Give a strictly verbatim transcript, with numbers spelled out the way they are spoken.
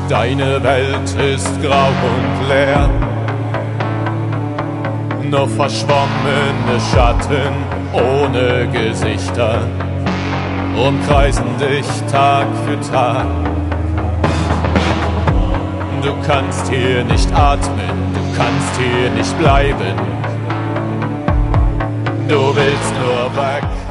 Deine Welt ist grau und leer, nur verschwommene Schatten ohne Gesichter umkreisen dich Tag für Tag. Du kannst hier nicht atmen, du kannst hier nicht bleiben, du willst nur weg.